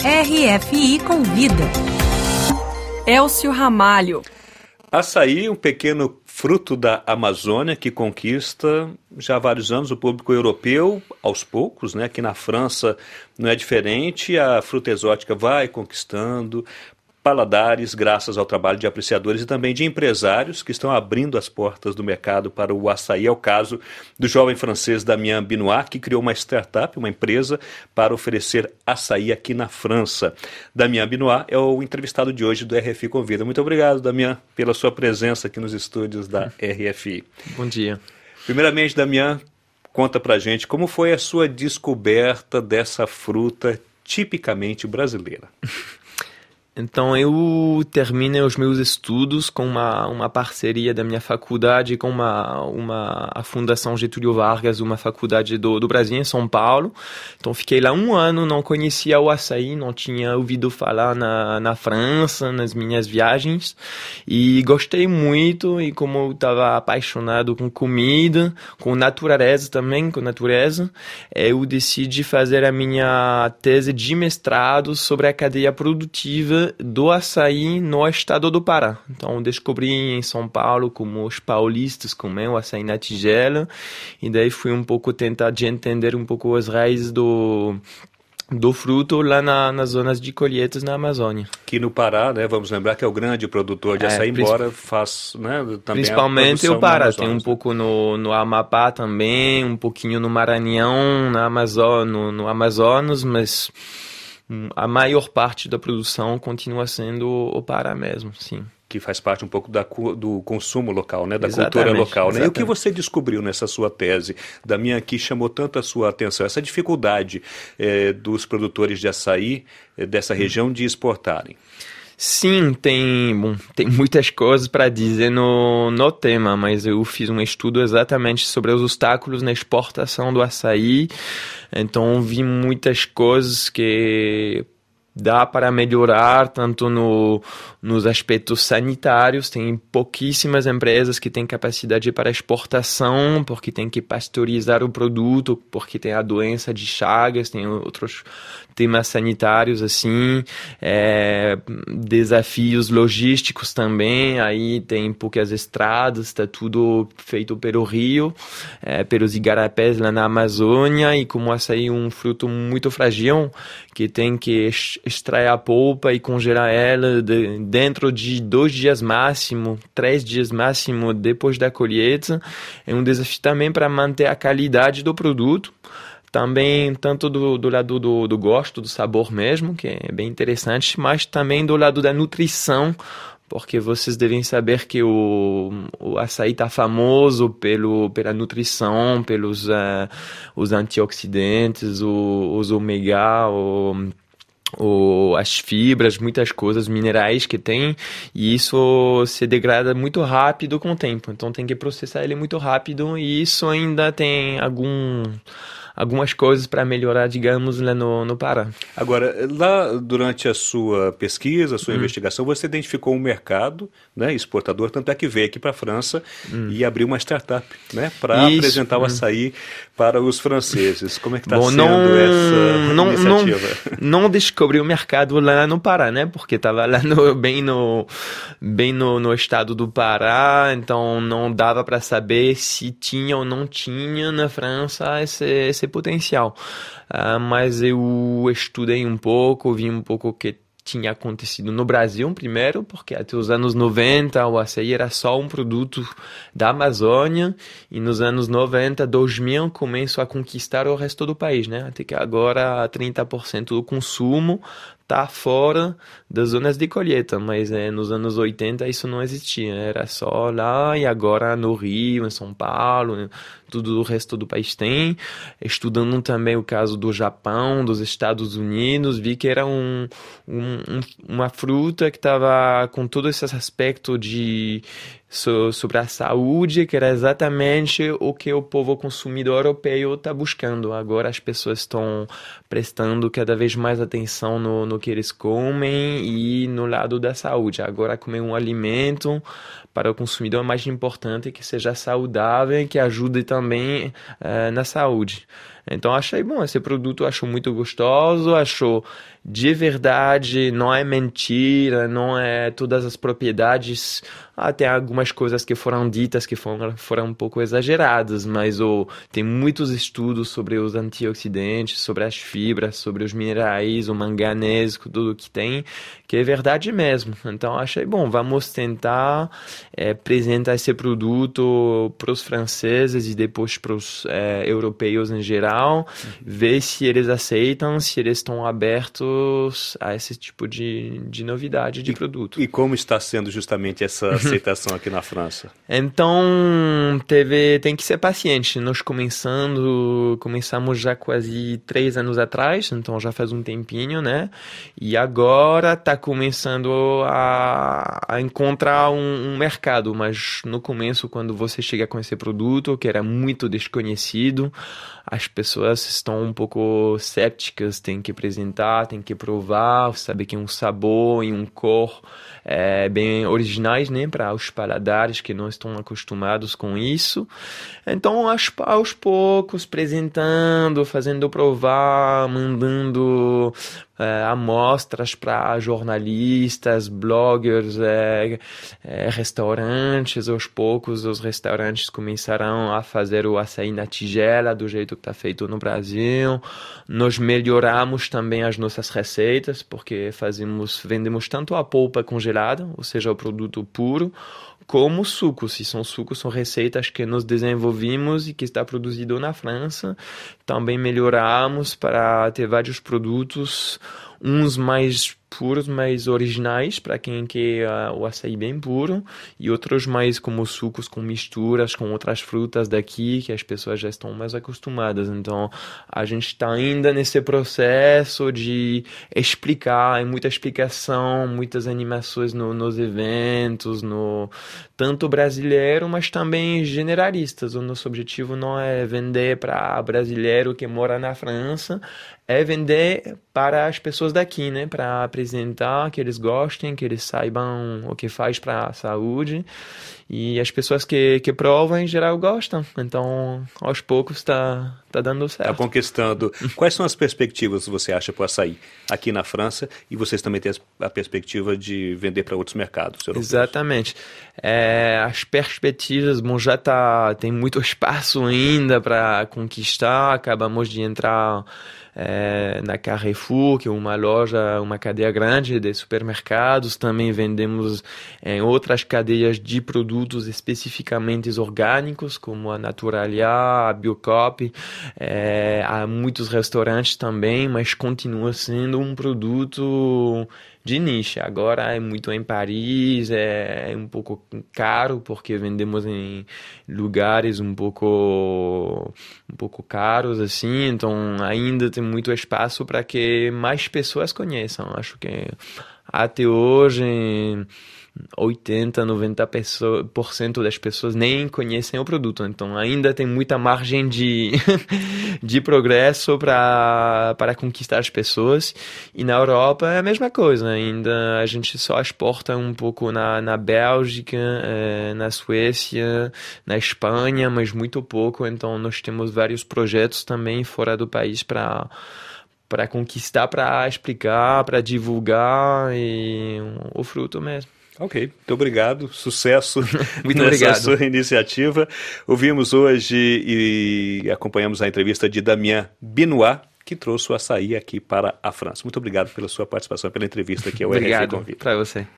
RFI Convida. Elcio Ramalho. Açaí, um pequeno fruto da Amazônia que conquista já há vários anos o público europeu, aos poucos, né? Aqui na França não é diferente, a fruta exótica vai conquistando paladares graças ao trabalho de apreciadores e também de empresários que estão abrindo as portas do mercado para o açaí. É o caso do jovem francês Damien Binois, que criou uma startup, uma empresa, para oferecer açaí aqui na França. Damien Binois é o entrevistado de hoje do RFI Convida. Muito obrigado, Damien, pela sua presença aqui nos estúdios da RFI. Bom dia. Primeiramente, Damien, conta pra gente como foi a sua descoberta dessa fruta tipicamente brasileira. Então, eu terminei os meus estudos com uma parceria da minha faculdade com a Fundação Getúlio Vargas, uma faculdade do Brasil, em São Paulo. Então, fiquei lá um ano, não conhecia o açaí, não tinha ouvido falar na França, nas minhas viagens. E gostei muito, e como eu estava apaixonado com comida, com natureza também, eu decidi fazer a minha tese de mestrado sobre a cadeia produtiva do açaí no estado do Pará. Então, descobri em São Paulo como os paulistas comem o açaí na tigela, e daí fui um pouco tentar de entender um pouco as raízes do fruto lá nas zonas de colheitas na Amazônia. Que no Pará, né, vamos lembrar que é o grande produtor de açaí, embora faz, né, também principalmente o Pará, tem um pouco no Amapá também, um pouquinho no Maranhão, no Amazonas, mas a maior parte da produção continua sendo o Pará mesmo, sim. Que faz parte um pouco do consumo local, né? Da cultura local. Né? E o que você descobriu nessa sua tese, Damien, que chamou tanto a sua atenção? Essa dificuldade dos produtores de açaí dessa região de exportarem. Sim, tem muitas coisas para dizer no tema, mas eu fiz um estudo exatamente sobre os obstáculos na exportação do açaí, então vi muitas coisas que dá para melhorar, tanto nos aspectos sanitários. Tem pouquíssimas empresas que têm capacidade para exportação, porque tem que pasteurizar o produto, porque tem a doença de Chagas, tem outros temas sanitários, assim, desafios logísticos também. Aí tem poucas estradas, está tudo feito pelo rio, pelos igarapés lá na Amazônia, e como o açaí é um fruto muito frágil, que tem que extrair a polpa e congelar ela dentro de 2 dias máximo, 3 dias máximo depois da colheita. É um desafio também para manter a qualidade do produto. Também, tanto do lado do gosto, do sabor mesmo, que é bem interessante, mas também do lado da nutrição, porque vocês devem saber que o açaí está famoso pela nutrição, pelos os antioxidantes, os ômega, as fibras, muitas coisas, minerais que tem, e isso se degrada muito rápido com o tempo. Então tem que processar ele muito rápido, e isso ainda tem algumas coisas para melhorar, digamos, lá no Pará. Agora, lá durante a sua pesquisa, a sua investigação, você identificou um mercado, né, exportador, tanto é que veio aqui para a França e abriu uma startup, né, para apresentar o açaí para os franceses. Como é que está sendo essa iniciativa? Não descobri o mercado lá no Pará, né, porque estava lá bem no estado do Pará, então não dava para saber se tinha ou não tinha na França esse potencial. Mas eu estudei um pouco, vi um pouco o que tinha acontecido no Brasil primeiro, porque até os anos 90 o açaí era só um produto da Amazônia, e nos anos 90, 2000 começou a conquistar o resto do país, né? Até que agora 30% do consumo está fora das zonas de colheita, mas nos anos 80 isso não existia, era só lá, e agora no Rio, em São Paulo, tudo o resto do país tem. Estudando também o caso do Japão, dos Estados Unidos, vi que era uma fruta que estava com todo esse aspecto sobre a saúde, que era exatamente o que o povo consumidor europeu está buscando. Agora as pessoas estão prestando cada vez mais atenção no que eles comem e no lado da saúde. Agora comer um alimento para o consumidor é mais importante, que seja saudável e que ajude também na saúde. Então achei bom esse produto, acho muito gostoso, acho de verdade, não é mentira, não é todas as propriedades, tem algumas coisas que foram ditas que foram um pouco exageradas, mas tem muitos estudos sobre os antioxidantes, sobre as fibras, sobre os minerais, o manganês, tudo que tem, que é verdade mesmo. Então achei bom, vamos tentar apresentar esse produto para os franceses e depois para os europeus em geral, ver se eles aceitam, se eles estão abertos a esse tipo de novidade de produto. E como está sendo justamente essa aceitação aqui na França? Então, tem que ser paciente. Nós começamos já quase 3 anos atrás, então já faz um tempinho, né? E agora está começando a encontrar um mercado, mas no começo, quando você chega com esse produto, que era muito desconhecido, as pessoas estão um pouco céticas, tem que apresentar, tem que provar, saber que um sabor e um cor bem originais, né, para os paladares que não estão acostumados com isso. Então, aos poucos, apresentando, fazendo provar, mandando amostras para jornalistas, bloggers, restaurantes. Aos poucos, os restaurantes começaram a fazer o açaí na tigela, do jeito que está feito no Brasil. Nós melhoramos também as nossas receitas, porque vendemos tanto a polpa congelada, ou seja, o produto puro, como sucos. E são receitas que nós desenvolvimos e que está produzido na França. Também melhoramos para ter vários produtos, uns mais puros, mais originais, para quem quer o açaí bem puro, e outros mais como sucos com misturas com outras frutas daqui, que as pessoas já estão mais acostumadas. Então, a gente está ainda nesse processo de explicar, muita explicação, muitas animações nos eventos, tanto brasileiro, mas também generalistas. O nosso objetivo não é vender para brasileiro que mora na França, é vender para as pessoas daqui, né? Para apresentar, que eles gostem, que eles saibam o que faz para a saúde. E as pessoas que provam, em geral, gostam. Então, aos poucos, está dando certo. Está conquistando. Quais são as perspectivas, você acha, para o açaí aqui na França? E vocês também têm a perspectiva de vender para outros mercados europeus? Exatamente. As perspectivas, já tem muito espaço ainda para conquistar. Acabamos de entrar na Carrefour, que é uma cadeia grande de supermercados. Também vendemos em outras cadeias de produtos especificamente orgânicos, como a Naturalia, a Biocop. Há muitos restaurantes também, mas continua sendo um produto de nicho. Agora é muito em Paris, é um pouco caro, porque vendemos em lugares um pouco caros, assim, então ainda tem muito espaço para que mais pessoas conheçam. Acho que até hoje 80-90% das pessoas nem conhecem o produto, então ainda tem muita margem de progresso para conquistar as pessoas. E na Europa é a mesma coisa, ainda a gente só exporta um pouco na Bélgica, na Suécia, na Espanha, mas muito pouco. Então nós temos vários projetos também fora do país para conquistar, para explicar, para divulgar o fruto mesmo. Ok, muito obrigado, sucesso muito nessa obrigado. Sua iniciativa. Ouvimos hoje e acompanhamos a entrevista de Damien Benoit, que trouxe o açaí aqui para a França. Muito obrigado pela sua participação, pela entrevista aqui ao RFI Convida. Obrigado para você.